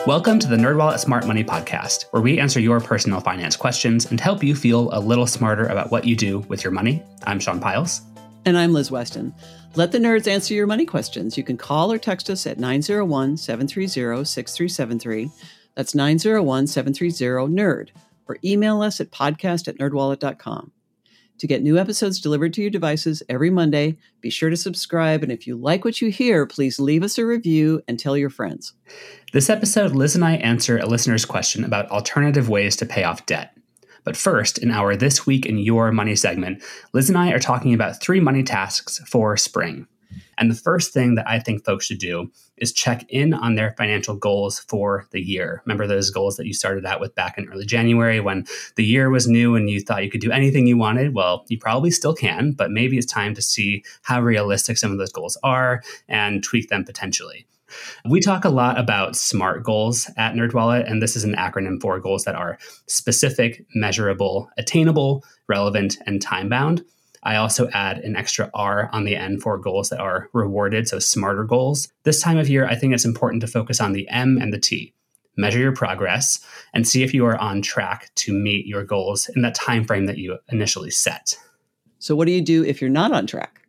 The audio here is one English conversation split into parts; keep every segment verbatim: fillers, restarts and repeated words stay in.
Welcome to the NerdWallet Smart Money Podcast, where we answer your personal finance questions and help you feel a little smarter about what you do with your money. I'm Sean Piles. And I'm Liz Weston. Let the nerds answer your money questions. You can call or text us at nine zero one, seven three zero, six three seven three. That's nine zero one, seven three zero, NERD. Or email us at podcast at nerdwallet dot com. To get new episodes delivered to your devices every Monday, be sure to subscribe. And if you like what you hear, please leave us a review and tell your friends. This episode, Liz and I answer a listener's question about alternative ways to pay off debt. But first, in our This Week in Your Money segment, Liz and I are talking about three money tasks for spring. And the first thing that I think folks should do is check in on their financial goals for the year. Remember those goals that you started out with back in early January when the year was new and you thought you could do anything you wanted? Well, you probably still can, but maybe it's time to see how realistic some of those goals are and tweak them potentially. We talk a lot about SMART goals at NerdWallet, and this is an acronym for goals that are specific, measurable, attainable, relevant, and time-bound. I also add an extra R on the end for goals that are rewarded, so smarter goals. This time of year, I think it's important to focus on the M and the T. Measure your progress and see if you are on track to meet your goals in that time frame that you initially set. So what do you do if you're not on track?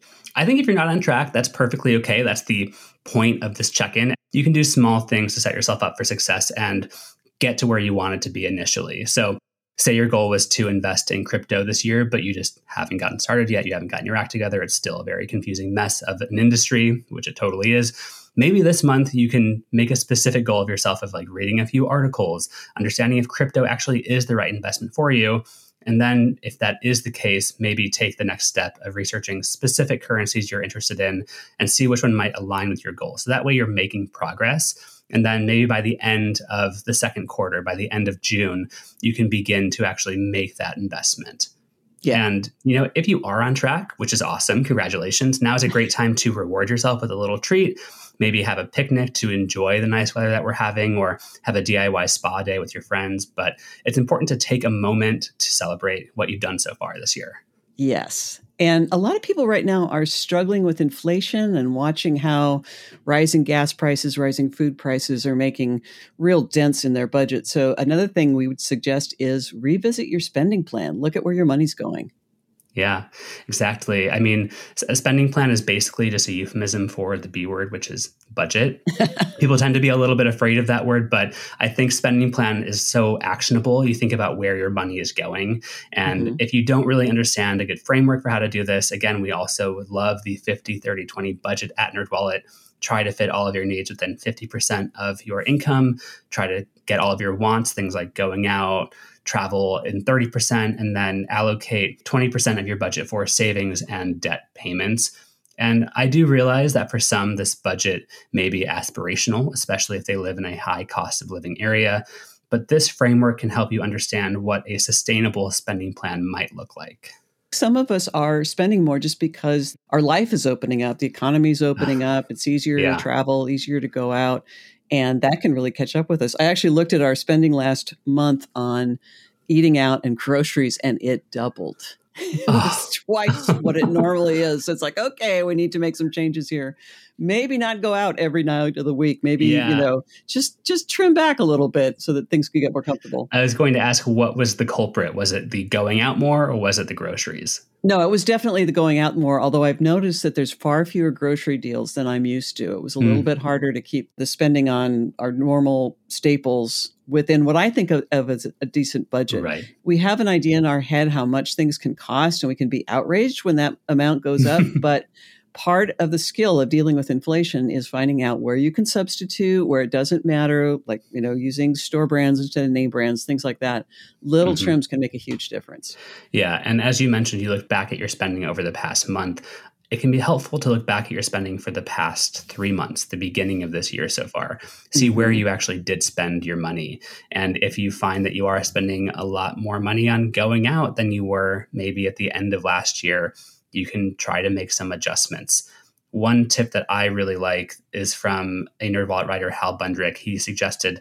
I think if you're not on track, that's perfectly okay. That's the point of this check-in. You can do small things to set yourself up for success and get to where you wanted to be initially. So say your goal was to invest in crypto this year, but you just haven't gotten started yet. You haven't gotten your act together. It's still a very confusing mess of an industry, which it totally is. Maybe this month you can make a specific goal of yourself of like reading a few articles, understanding if crypto actually is the right investment for you. And then if that is the case, maybe take the next step of researching specific currencies you're interested in and see which one might align with your goal. So that way you're making progress. And then maybe by the end of the second quarter, by the end of June, you can begin to actually make that investment. Yeah. And, you know, if you are on track, which is awesome, congratulations. Now is a great time to reward yourself with a little treat. Maybe have a picnic to enjoy the nice weather that we're having, or have a D I Y spa day with your friends. But it's important to take a moment to celebrate what you've done so far this year. Yes. And a lot of people right now are struggling with inflation and watching how rising gas prices, rising food prices are making real dents in their budget. So another thing we would suggest is revisit your spending plan. Look at where your money's going. Yeah, exactly. I mean, a spending plan is basically just a euphemism for the B word, which is budget. People tend to be a little bit afraid of that word, but I think spending plan is so actionable. You think about where your money is going. And mm-hmm. if you don't really understand a good framework for how to do this, again, we also would love the fifty, thirty, twenty budget at NerdWallet. Try to fit all of your needs within fifty percent of your income. Try to get all of your wants, things like going out, travel in thirty percent, and then allocate twenty percent of your budget for savings and debt payments. And I do realize that for some, this budget may be aspirational, especially if they live in a high cost of living area. But this framework can help you understand what a sustainable spending plan might look like. Some of us are spending more just because our life is opening up. The economy is opening up. It's easier yeah. to travel, easier to go out. And that can really catch up with us. I actually looked at our spending last month on eating out and groceries, and it doubled. It was twice what it normally is. So it's like, okay, we need to make some changes here. Maybe not go out every night of the week. Maybe, yeah. you know, just just trim back a little bit so that things could get more comfortable. I was going to ask, what was the culprit? Was it the going out more, or was it the groceries? No, it was definitely the going out more, although I've noticed that there's far fewer grocery deals than I'm used to. It was a little mm. bit harder to keep the spending on our normal staples within what I think of, of as a decent budget. Right. We have an idea in our head how much things can cost, and we can be outraged when that amount goes up. But part of the skill of dealing with inflation is finding out where you can substitute, where it doesn't matter, like, you know, using store brands instead of name brands, things like that. Little mm-hmm. trims can make a huge difference. Yeah. And as you mentioned, you look back at your spending over the past month. It can be helpful to look back at your spending for the past three months, the beginning of this year so far, see mm-hmm. where you actually did spend your money. And if you find that you are spending a lot more money on going out than you were maybe at the end of last year, you can try to make some adjustments. One tip that I really like is from a NerdWallet writer, Hal Bundrick. He suggested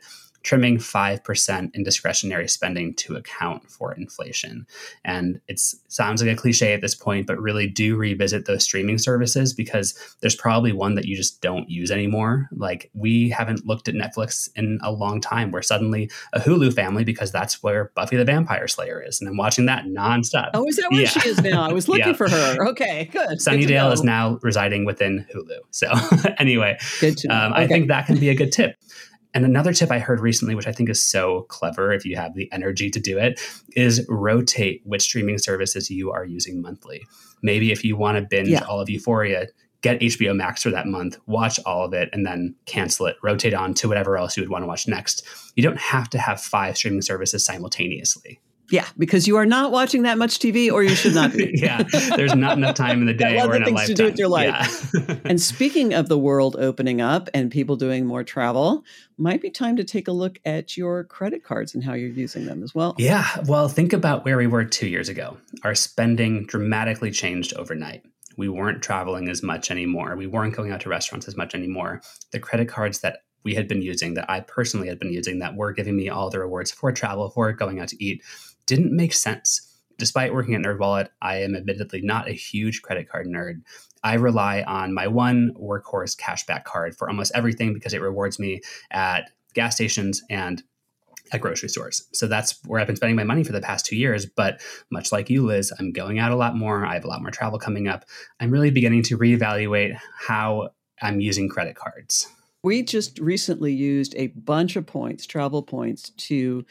trimming five percent in discretionary spending to account for inflation. And it sounds like a cliche at this point, but really do revisit those streaming services because there's probably one that you just don't use anymore. Like we haven't looked at Netflix in a long time. We're suddenly a Hulu family because that's where Buffy the Vampire Slayer is. And I'm watching that nonstop. Oh, is that where yeah. she is now? I was looking yeah. for her. Okay, good. Sunnydale good is now residing within Hulu. So anyway, good to know. Um, okay. I think that can be a good tip. And another tip I heard recently, which I think is so clever if you have the energy to do it, is rotate which streaming services you are using monthly. Maybe if you want to binge yeah. all of Euphoria, get H B O Max for that month, watch all of it, and then cancel it, rotate on to whatever else you would want to watch next. You don't have to have five streaming services simultaneously. Yeah, because you are not watching that much T V, or you should not be. yeah, there's not enough time in the day or in a lifetime. To do with your life. Yeah. And speaking of the world opening up and people doing more travel, might be time to take a look at your credit cards and how you're using them as well. Yeah, well, think about where we were two years ago. Our spending dramatically changed overnight. We weren't traveling as much anymore. We weren't going out to restaurants as much anymore. The credit cards that we had been using, that I personally had been using, that were giving me all the rewards for travel, for going out to eat, didn't make sense. Despite working at NerdWallet, I am admittedly not a huge credit card nerd. I rely on my one workhorse cashback card for almost everything because it rewards me at gas stations and at grocery stores. So that's where I've been spending my money for the past two years. But much like you, Liz, I'm going out a lot more. I have a lot more travel coming up. I'm really beginning to reevaluate how I'm using credit cards. We just recently used a bunch of points, travel points, to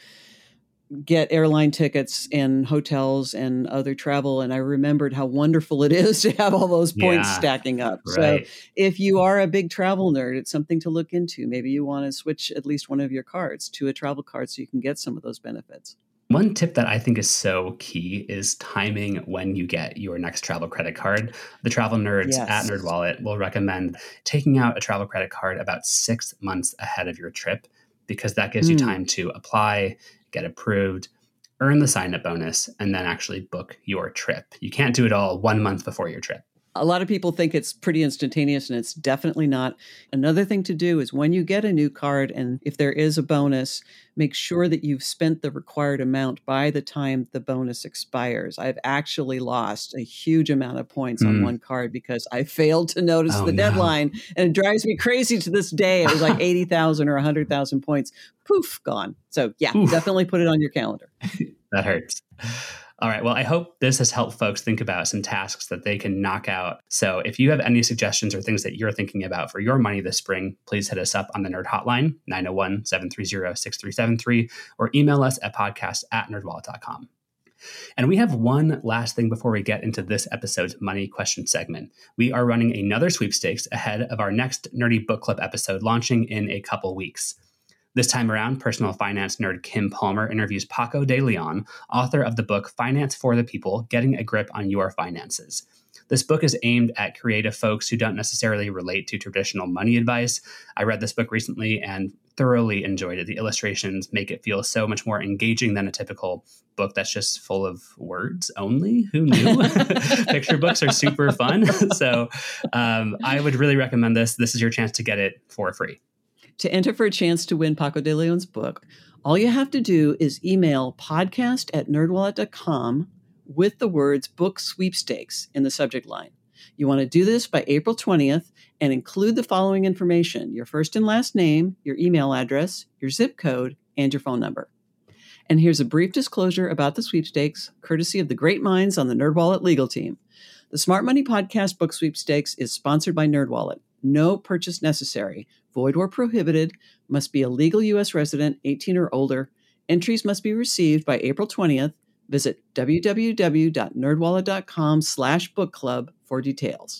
get airline tickets and hotels and other travel. And I remembered how wonderful it is to have all those points yeah, stacking up. Right. So if you are a big travel nerd, it's something to look into. Maybe you want to switch at least one of your cards to a travel card so you can get some of those benefits. One tip that I think is so key is timing when you get your next travel credit card. The travel nerds yes. at NerdWallet will recommend taking out a travel credit card about six months ahead of your trip because that gives mm. you time to apply, get approved, earn the sign-up bonus, and then actually book your trip. You can't do it all one month before your trip. A lot of people think it's pretty instantaneous, and it's definitely not. Another thing to do is when you get a new card, and if there is a bonus, make sure that you've spent the required amount by the time the bonus expires. I've actually lost a huge amount of points mm. on one card because I failed to notice oh, the no. deadline, and it drives me crazy to this day. It was like eighty thousand or one hundred thousand points. Poof, gone. So yeah, Oof. definitely put it on your calendar. That hurts. All right. Well, I hope this has helped folks think about some tasks that they can knock out. So if you have any suggestions or things that you're thinking about for your money this spring, please hit us up on the Nerd Hotline, nine oh one, seven three zero, six three seven three, or email us at podcast at nerdwallet dot com. And we have one last thing before we get into this episode's money question segment. We are running another sweepstakes ahead of our next Nerdy Book Club episode launching in a couple weeks. This time around, personal finance nerd Kim Palmer interviews Paco de Leon, author of the book Finance for the People, Getting a Grip on Your Finances. This book is aimed at creative folks who don't necessarily relate to traditional money advice. I read this book recently and thoroughly enjoyed it. The illustrations make it feel so much more engaging than a typical book that's just full of words only. Who knew? Picture books are super fun. So um, I would really recommend this. This is your chance to get it for free. To enter for a chance to win Paco de Leon's book, all you have to do is email podcast at nerdwallet dot com with the words book sweepstakes in the subject line. You want to do this by April twentieth and include the following information: your first and last name, your email address, your zip code, and your phone number. And here's a brief disclosure about the sweepstakes, courtesy of the great minds on the NerdWallet legal team. The Smart Money Podcast Book Sweepstakes is sponsored by NerdWallet. No purchase necessary. Void or prohibited. Must be a legal U S resident, eighteen or older. Entries must be received by April twentieth. Visit w w w dot nerdwallet dot com slash book club for details.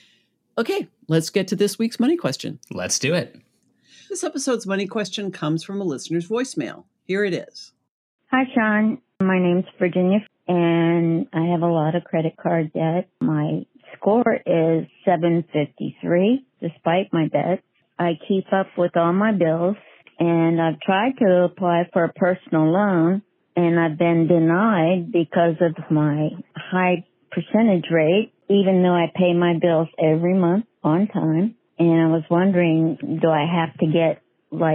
Okay, let's get to this week's money question. Let's do it. This episode's money question comes from a listener's voicemail. Here it is. Hi, Sean. My name's Virginia, and I have a lot of credit card debt. My score is seven fifty-three, despite my debts. I keep up with all my bills, and I've tried to apply for a personal loan, and I've been denied because of my high percentage rate, even though I pay my bills every month on time. And I was wondering, do I have to get, like,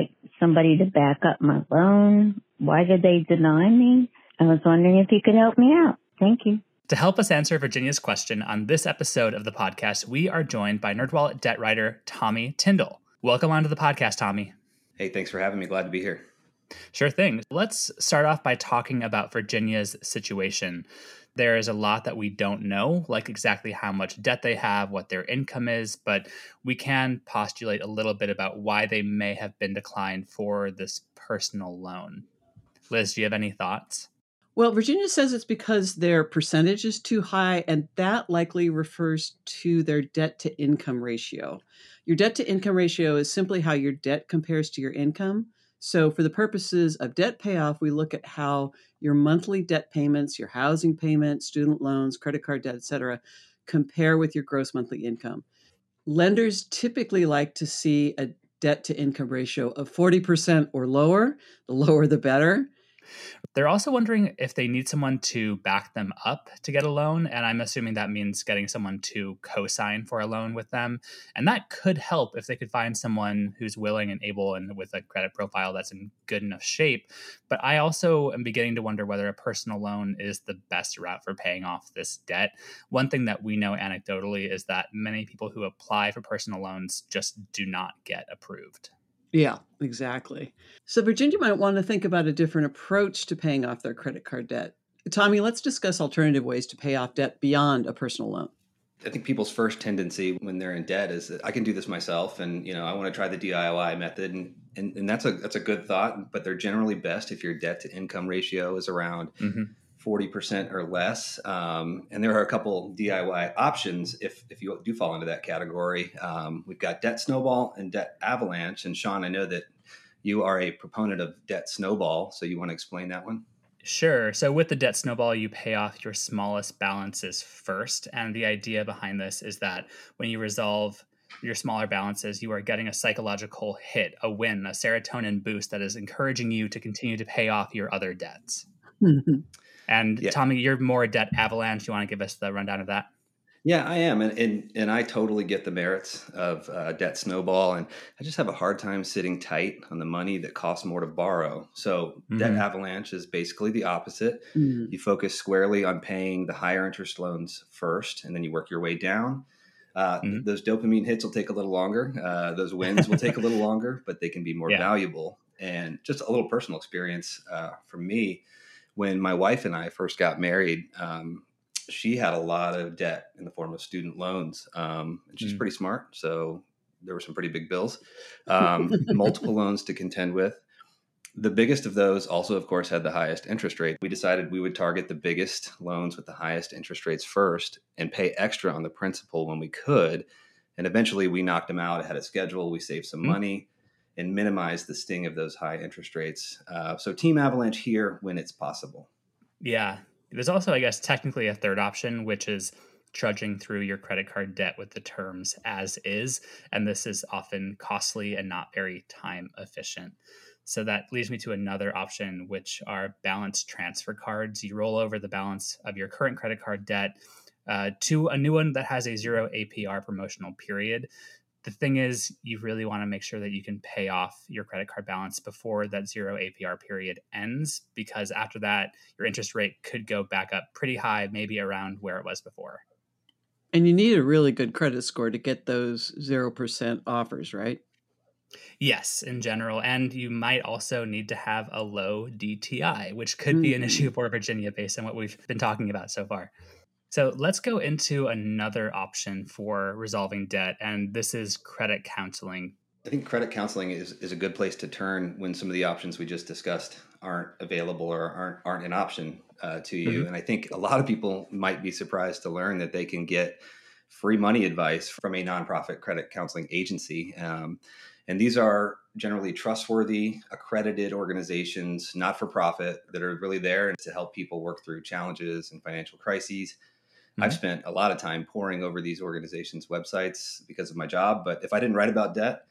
somebody to back up my loan. Why did they deny me? I was wondering if you could help me out. Thank you. To help us answer Virginia's question on this episode of the podcast, we are joined by NerdWallet debt writer Tommy Tindall. Welcome onto the podcast, Tommy. Hey, thanks for having me. Glad to be here. Sure thing. Let's start off by talking about Virginia's situation. There is a lot that we don't know, like exactly how much debt they have, what their income is, but we can postulate a little bit about why they may have been declined for this personal loan. Liz, do you have any thoughts? Well, Virginia says it's because their percentage is too high, and that likely refers to their debt to income ratio. Your debt to income ratio is simply how your debt compares to your income. So for the purposes of debt payoff, we look at how your monthly debt payments, your housing payments, student loans, credit card debt, et cetera, compare with your gross monthly income. Lenders typically like to see a debt to income ratio of forty percent or lower. The lower, the better. They're also wondering if they need someone to back them up to get a loan. And I'm assuming that means getting someone to co-sign for a loan with them. And that could help if they could find someone who's willing and able and with a credit profile that's in good enough shape. But I also am beginning to wonder whether a personal loan is the best route for paying off this debt. One thing that we know anecdotally is that many people who apply for personal loans just do not get approved. Yeah, exactly. So Virginia might want to think about a different approach to paying off their credit card debt. Tommy, let's discuss alternative ways to pay off debt beyond a personal loan. I think people's first tendency when they're in debt is that I can do this myself, and you know I want to try the D I Y method, and, and and that's a that's a good thought. But they're generally best if your debt to income ratio is around mm-hmm. forty percent or less. Um, and there are a couple D I Y options if if you do fall into that category. Um, we've got Debt Snowball and Debt Avalanche. And Sean, I know that you are a proponent of Debt Snowball, so you want to explain that one? Sure. So with the Debt Snowball, you pay off your smallest balances first. And the idea behind this is that when you resolve your smaller balances, you are getting a psychological hit, a win, a serotonin boost that is encouraging you to continue to pay off your other debts. Mm-hmm. And yeah. Tommy, you're more a debt avalanche. You want to give us the rundown of that? Yeah, I am. And and, and I totally get the merits of uh, Debt Snowball. And I just have a hard time sitting tight on the money that costs more to borrow. So mm-hmm. Debt Avalanche is basically the opposite. Mm-hmm. You focus squarely on paying the higher interest loans first, and then you work your way down. Uh, mm-hmm. Those dopamine hits will take a little longer. Uh, those wins will take a little longer, but they can be more yeah. valuable. And just a little personal experience uh, for me. When my wife and I first got married, um, she had a lot of debt in the form of student loans. Um, and she's mm. pretty smart, so there were some pretty big bills, um, multiple loans to contend with. The biggest of those also, of course, had the highest interest rate. We decided we would target the biggest loans with the highest interest rates first and pay extra on the principal when we could. And eventually we knocked them out ahead of schedule. We saved some mm. money and minimize the sting of those high interest rates. Uh, so Team Avalanche here when it's possible. Yeah. There's also, I guess, technically a third option, which is trudging through your credit card debt with the terms as is. And this is often costly and not very time efficient. So that leads me to another option, which are balance transfer cards. You roll over the balance of your current credit card debt uh, to a new one that has a zero A P R promotional period. The thing is, you really want to make sure that you can pay off your credit card balance before that zero A P R period ends, because after that, your interest rate could go back up pretty high, maybe around where it was before. And you need a really good credit score to get those zero percent offers, right? Yes, in general. And you might also need to have a low D T I, which could mm. be an issue for Virginia based on what we've been talking about so far. So let's go into another option for resolving debt, and this is credit counseling. I think credit counseling is, is a good place to turn when some of the options we just discussed aren't available or aren't aren't an option uh, to you. Mm-hmm. And I think a lot of people might be surprised to learn that they can get free money advice from a nonprofit credit counseling agency. Um, and these are generally trustworthy, accredited organizations, not-for-profit, that are really there to help people work through challenges and financial crises. Mm-hmm. I've spent a lot of time poring over these organizations' websites because of my job, but if I didn't write about debt,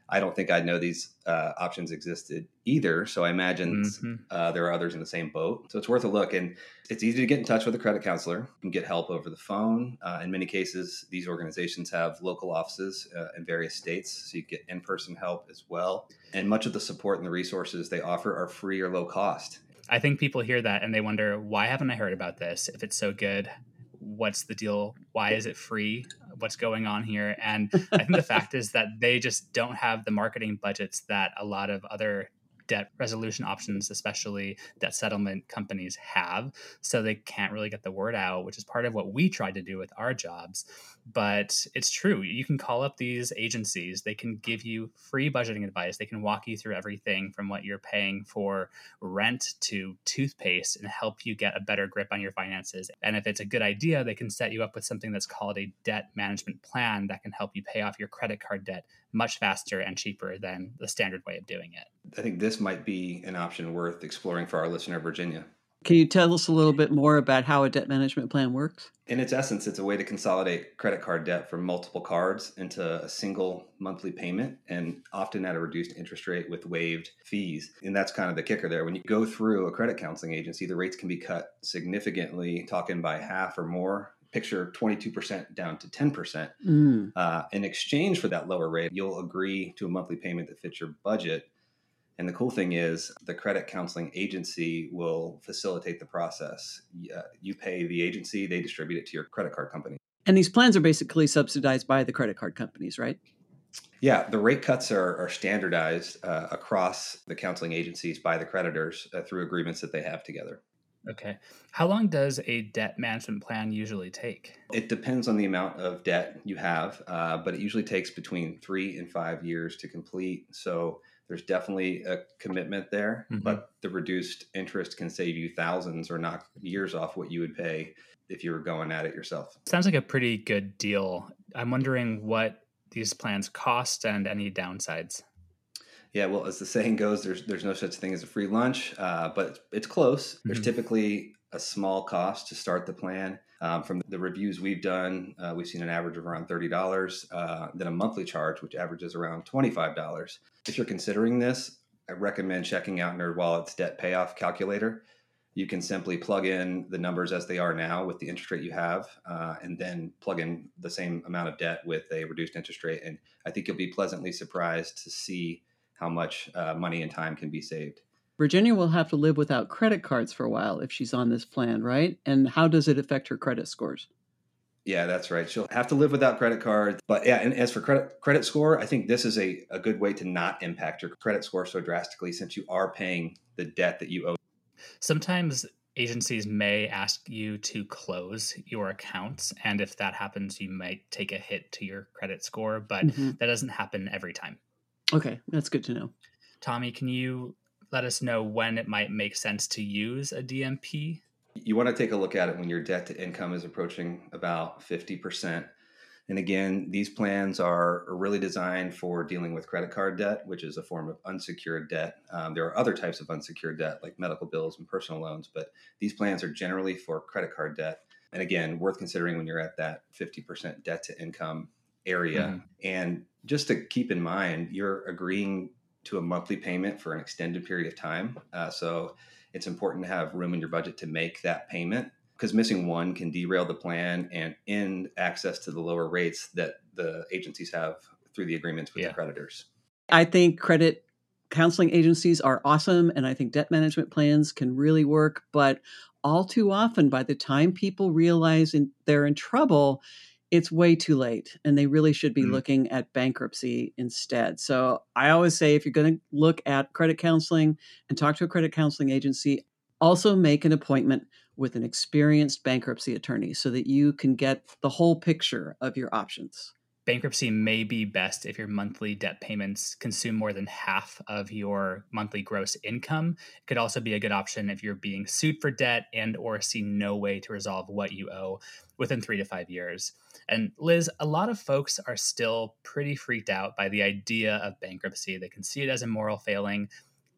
I don't think I know these uh, options existed either. So I imagine mm-hmm. uh, there are others in the same boat. So it's worth a look. And it's easy to get in touch with a credit counselor. You can get help over the phone. Uh, in many cases, these organizations have local offices uh, in various states, so you get in-person help as well. And much of the support and the resources they offer are free or low cost. I think people hear that and they wonder, why haven't I heard about this? If it's so good, what's the deal? Why is it free? What's going on here? And I think the fact is that they just don't have the marketing budgets that a lot of other debt resolution options, especially debt settlement companies, have. So they can't really get the word out, which is part of what we tried to do with our jobs. But it's true. You can call up these agencies. They can give you free budgeting advice. They can walk you through everything from what you're paying for rent to toothpaste and help you get a better grip on your finances. And if it's a good idea, they can set you up with something that's called a debt management plan that can help you pay off your credit card debt much faster and cheaper than the standard way of doing it. I think this might be an option worth exploring for our listener, Virginia. Can you tell us a little bit more about how a debt management plan works? In its essence, it's a way to consolidate credit card debt from multiple cards into a single monthly payment, and often at a reduced interest rate with waived fees. And that's kind of the kicker there. When you go through a credit counseling agency, the rates can be cut significantly, talking by half or more. Picture twenty-two percent down to ten percent. Mm. Uh, in exchange for that lower rate, you'll agree to a monthly payment that fits your budget. And the cool thing is the credit counseling agency will facilitate the process. Uh, you pay the agency, they distribute it to your credit card company. And these plans are basically subsidized by the credit card companies, right? Yeah, the rate cuts are, are standardized uh, across the counseling agencies by the creditors uh, through agreements that they have together. Okay. How long does a debt management plan usually take? It depends on the amount of debt you have, uh, but it usually takes between three and five years to complete. So there's definitely a commitment there, mm-hmm. but the reduced interest can save you thousands or knock years off what you would pay if you were going at it yourself. Sounds like a pretty good deal. I'm wondering what these plans cost and any downsides. Yeah, well, as the saying goes, there's there's no such thing as a free lunch, uh, but it's close. There's mm-hmm. typically a small cost to start the plan. Um, from the reviews we've done, uh, we've seen an average of around thirty dollars, uh, then a monthly charge, which averages around twenty-five dollars. If you're considering this, I recommend checking out NerdWallet's debt payoff calculator. You can simply plug in the numbers as they are now with the interest rate you have, uh, and then plug in the same amount of debt with a reduced interest rate. And I think you'll be pleasantly surprised to see how much uh, money and time can be saved. Virginia will have to live without credit cards for a while if she's on this plan, right? And how does it affect her credit scores? Yeah, that's right. She'll have to live without credit cards. But yeah, and as for credit credit score, I think this is a, a good way to not impact your credit score so drastically since you are paying the debt that you owe. Sometimes agencies may ask you to close your accounts. And if that happens, you might take a hit to your credit score, but mm-hmm. that doesn't happen every time. Okay, that's good to know. Tommy, can you let us know when it might make sense to use a D M P? You want to take a look at it when your debt to income is approaching about fifty percent. And again, these plans are really designed for dealing with credit card debt, which is a form of unsecured debt. Um, there are other types of unsecured debt like medical bills and personal loans, but these plans are generally for credit card debt. And again, worth considering when you're at that fifty percent debt to income area. Mm-hmm. And just to keep in mind, you're agreeing to a monthly payment for an extended period of time. Uh, so it's important to have room in your budget to make that payment, because missing one can derail the plan and end access to the lower rates that the agencies have through the agreements with yeah. the creditors. I think credit counseling agencies are awesome, and I think debt management plans can really work. But all too often, by the time people realize in, they're in trouble, it's way too late, and they really should be mm-hmm. looking at bankruptcy instead. So I always say, if you're going to look at credit counseling and talk to a credit counseling agency, also make an appointment with an experienced bankruptcy attorney so that you can get the whole picture of your options. Bankruptcy may be best if your monthly debt payments consume more than half of your monthly gross income. It could also be a good option if you're being sued for debt and or see no way to resolve what you owe within three to five years. And Liz, a lot of folks are still pretty freaked out by the idea of bankruptcy. They can see it as a moral failing.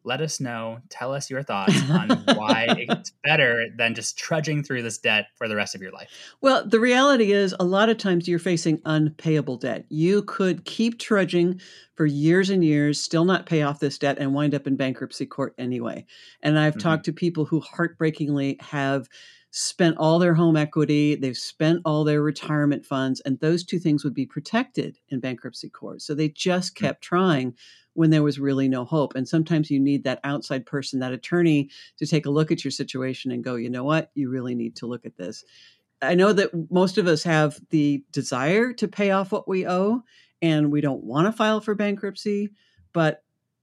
let us know. Tell us your thoughts on why it's better than just trudging through this debt for the rest of your life. Well, the reality is a lot of times you're facing unpayable debt. You could keep trudging for years and years, still not pay off this debt and wind up in bankruptcy court anyway. And I've mm-hmm. talked to people who heartbreakingly have spent all their home equity, they've spent all their retirement funds, and those two things would be protected in bankruptcy court. So they just kept mm-hmm. trying when there was really no hope. And sometimes you need that outside person, that attorney, to take a look at your situation and go, you know what, you really need to look at this. I know that most of us have the desire to pay off what we owe, and we don't want to file for bankruptcy, but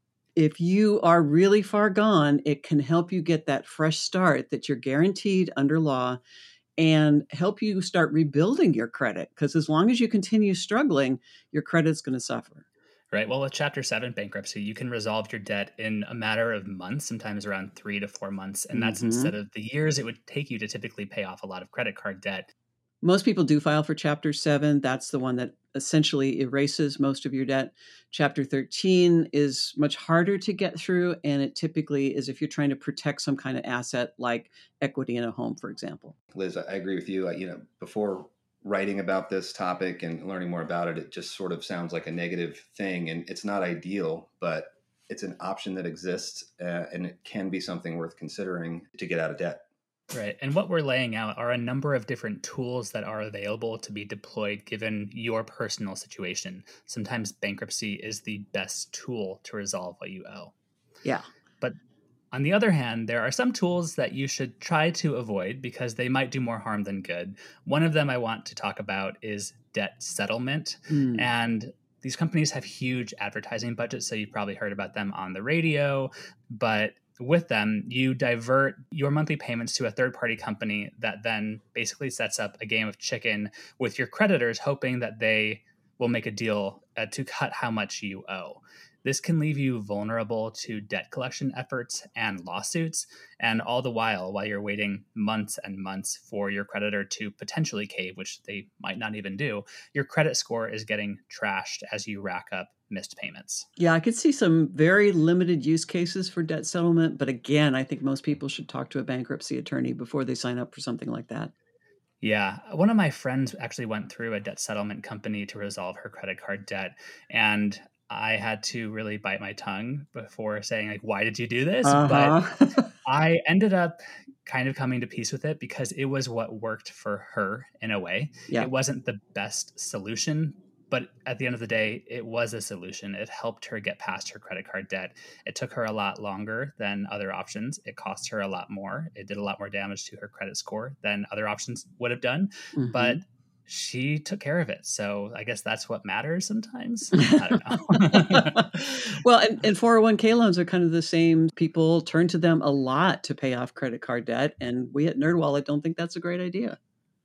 if you are really far gone, it can help you get that fresh start that you're guaranteed under law and help you start rebuilding your credit. Because as long as you continue struggling, your credit's going to suffer. Right. Well, with Chapter seven bankruptcy, you can resolve your debt in a matter of months, sometimes around three to four months. And that's mm-hmm. instead of the years it would take you to typically pay off a lot of credit card debt. Most people do file for Chapter seven. That's the one that essentially erases most of your debt. Chapter thirteen is much harder to get through, and it typically is if you're trying to protect some kind of asset like equity in a home, for example. Liz, I agree with you. You know, before writing about this topic and learning more about it, it just sort of sounds like a negative thing, and it's not ideal, but it's an option that exists, uh, and it can be something worth considering to get out of debt. Right. And what we're laying out are a number of different tools that are available to be deployed given your personal situation. Sometimes bankruptcy is the best tool to resolve what you owe. Yeah. But on the other hand, there are some tools that you should try to avoid because they might do more harm than good. One of them I want to talk about is debt settlement. Mm. And these companies have huge advertising budgets, so you've probably heard about them on the radio, but with them, you divert your monthly payments to a third-party company that then basically sets up a game of chicken with your creditors, hoping that they will make a deal uh, to cut how much you owe. This can leave you vulnerable to debt collection efforts and lawsuits, and all the while, while you're waiting months and months for your creditor to potentially cave, which they might not even do, your credit score is getting trashed as you rack up missed payments. Yeah, I could see some very limited use cases for debt settlement, but again, I think most people should talk to a bankruptcy attorney before they sign up for something like that. Yeah. One of my friends actually went through a debt settlement company to resolve her credit card debt, and I had to really bite my tongue before saying, like, why did you do this? Uh-huh. But I ended up kind of coming to peace with it because it was what worked for her in a way. Yeah. It wasn't the best solution, but at the end of the day, it was a solution. It helped her get past her credit card debt. It took her a lot longer than other options. It cost her a lot more. It did a lot more damage to her credit score than other options would have done. Mm-hmm. But she took care of it. So I guess that's what matters sometimes. I don't know. Well, and, and four oh one k loans are kind of the same. People turn to them a lot to pay off credit card debt. And we at NerdWallet don't think that's a great idea.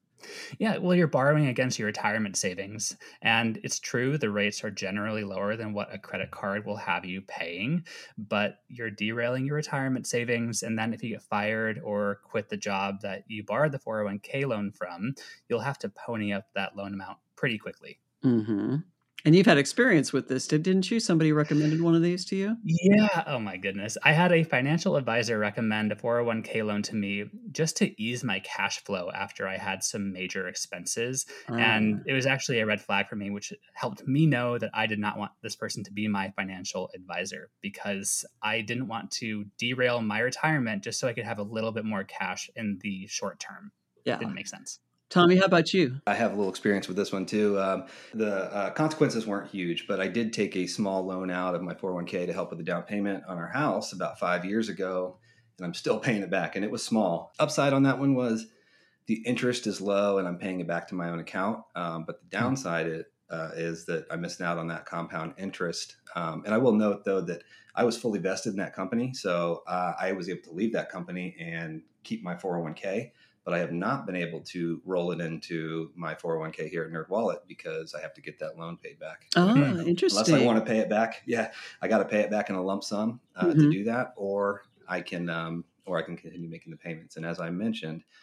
Yeah, well, you're borrowing against your retirement savings. And it's true, the rates are generally lower than what a credit card will have you paying, but you're derailing your retirement savings. And then if you get fired or quit the job that you borrowed the four oh one k loan from, you'll have to pony up that loan amount pretty quickly. Mm-hmm. And you've had experience with this, didn't you? Somebody recommended one of these to you? Yeah. Oh, my goodness. I had a financial advisor recommend a four oh one k loan to me just to ease my cash flow after I had some major expenses. Uh. And it was actually a red flag for me, which helped me know that I did not want this person to be my financial advisor because I didn't want to derail my retirement just so I could have a little bit more cash in the short term. Yeah. It didn't make sense. Tommy, how about you? I have a little experience with this one too. Um, the uh, consequences weren't huge, but I did take a small loan out of my four oh one k to help with the down payment on our house about five years ago, and I'm still paying it back, and it was small. Upside on that one was the interest is low, and I'm paying it back to my own account. Um, but the downside mm-hmm. it, uh, is that I'm missing out on that compound interest. Um, and I will note, though, that I was fully vested in that company, so uh, I was able to leave that company and keep my four oh one k. But I have not been able to roll it into my four oh one k here at NerdWallet because I have to get that loan paid back. Oh, mm-hmm. Interesting. Unless I want to pay it back. Yeah, I got to pay it back in a lump sum uh, mm-hmm. to do that, or I can um, or I can continue making the payments. And as I mentioned,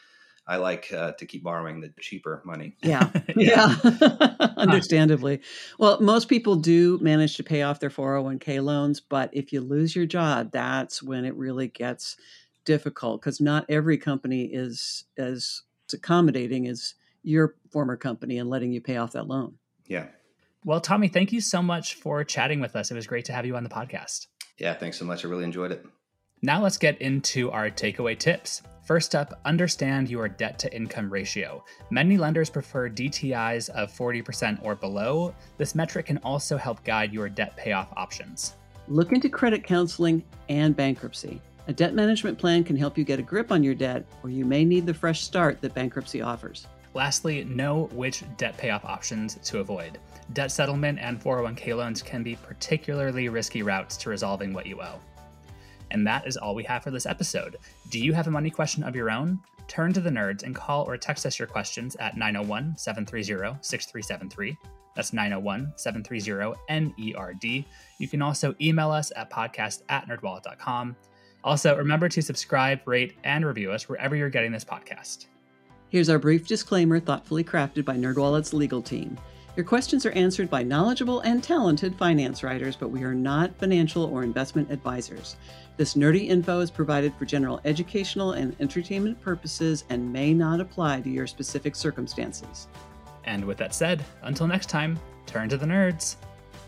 I like uh, to keep borrowing the cheaper money. Yeah. yeah. yeah. Understandably. Well, most people do manage to pay off their four oh one k loans, but if you lose your job, that's when it really gets difficult, because not every company is as accommodating as your former company and letting you pay off that loan. Yeah. Well, Tommy, thank you so much for chatting with us. It was great to have you on the podcast. Yeah, thanks so much. I really enjoyed it. Now let's get into our takeaway tips. First up, understand your debt to income ratio. Many lenders prefer D T Is of forty percent or below. This metric can also help guide your debt payoff options. Look into credit counseling and bankruptcy. A debt management plan can help you get a grip on your debt, or you may need the fresh start that bankruptcy offers. Lastly, know which debt payoff options to avoid. Debt settlement and four oh one k loans can be particularly risky routes to resolving what you owe. And that is all we have for this episode. Do you have a money question of your own? Turn to the nerds and call or text us your questions at nine oh one, seven three zero, six three seven three. That's nine oh one, seven three zero, N E R D. You can also email us at podcast at nerdwallet dot com. Also, remember to subscribe, rate, and review us wherever you're getting this podcast. Here's our brief disclaimer, thoughtfully crafted by NerdWallet's legal team. Your questions are answered by knowledgeable and talented finance writers, but we are not financial or investment advisors. This nerdy info is provided for general educational and entertainment purposes and may not apply to your specific circumstances. And with that said, until next time, turn to the nerds.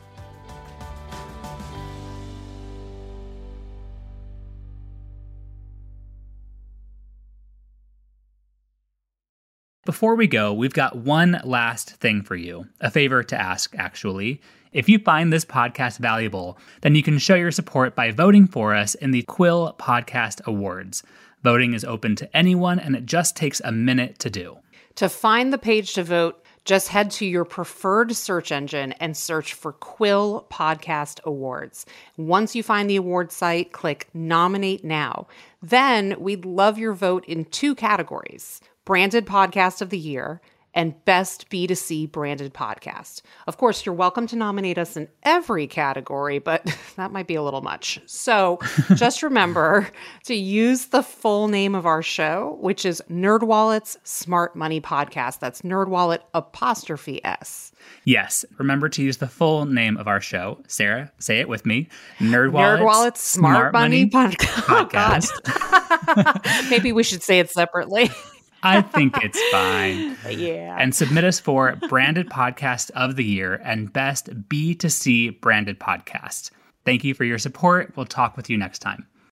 Before we go, we've got one last thing for you, a favor to ask, actually. If you find this podcast valuable, then you can show your support by voting for us in the Quill Podcast Awards. Voting is open to anyone, and it just takes a minute to do. To find the page to vote, just head to your preferred search engine and search for Quill Podcast Awards. Once you find the award site, click Nominate Now. Then we'd love your vote in two categories: Branded Podcast of the Year and Best B two C Branded Podcast. Of course, you're welcome to nominate us in every category, but that might be a little much. So just remember to use the full name of our show, which is NerdWallet's Smart Money Podcast. That's NerdWallet apostrophe S. Yes, remember to use the full name of our show. Sarah, say it with me. NerdWallet's, NerdWallet's Smart, Smart Money, Money Pod- Podcast. Oh, God. Maybe we should say it separately. I think it's fine. Yeah. And submit us for Branded Podcast of the Year and Best B two C Branded Podcast. Thank you for your support. We'll talk with you next time.